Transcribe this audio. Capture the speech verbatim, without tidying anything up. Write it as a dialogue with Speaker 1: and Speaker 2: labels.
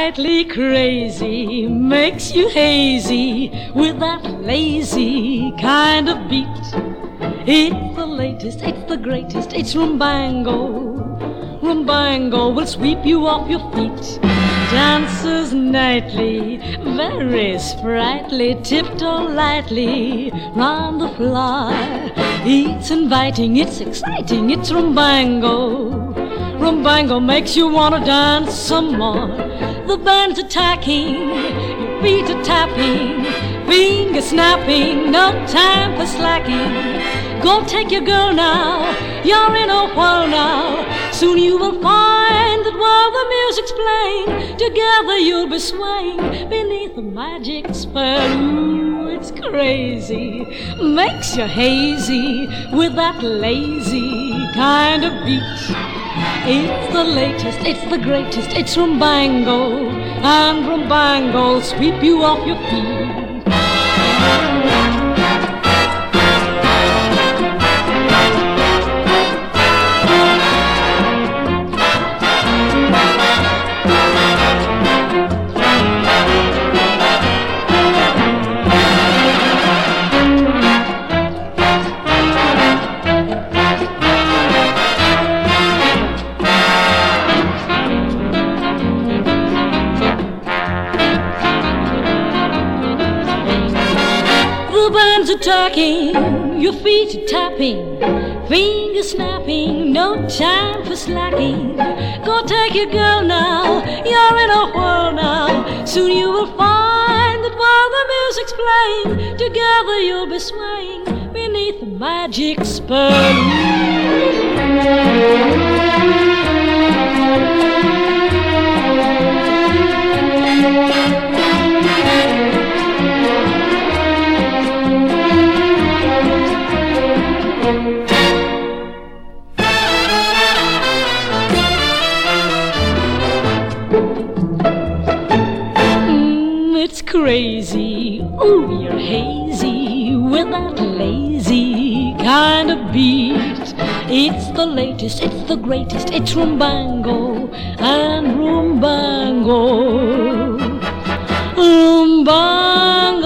Speaker 1: nightly crazy, makes you hazy with that lazy kind of beat. It's the latest, it's the greatest, it's rumbango. Rumbango will sweep you off your feet. Dances nightly, very sprightly, tiptoe lightly round the floor. It's inviting, it's exciting, it's rumbango. Rumbango makes you wanna dance some more. The band's attacking, your feet are tapping, fingers snapping, no time for slacking. Go take your girl now, you're in a whirl now. Soon you will find that while the music's playing, together you'll be swaying beneath a magic spell. Ooh, it's crazy, makes you hazy with that lazy kind of beat. It's the latest, it's the greatest, it's rumbango, and rumbango'll sweep you off your feet. The band's attacking, your feet are tapping, fingers snapping, no time for slacking. Go take your girl now, you're in a whirl now. Soon you will find that while the music's playing, together you'll be swaying beneath the magic spell. It's crazy, ooh, you're hazy with that lazy kind of beat. It's the latest, it's the greatest, it's rumbango, and rumbango, rumbango.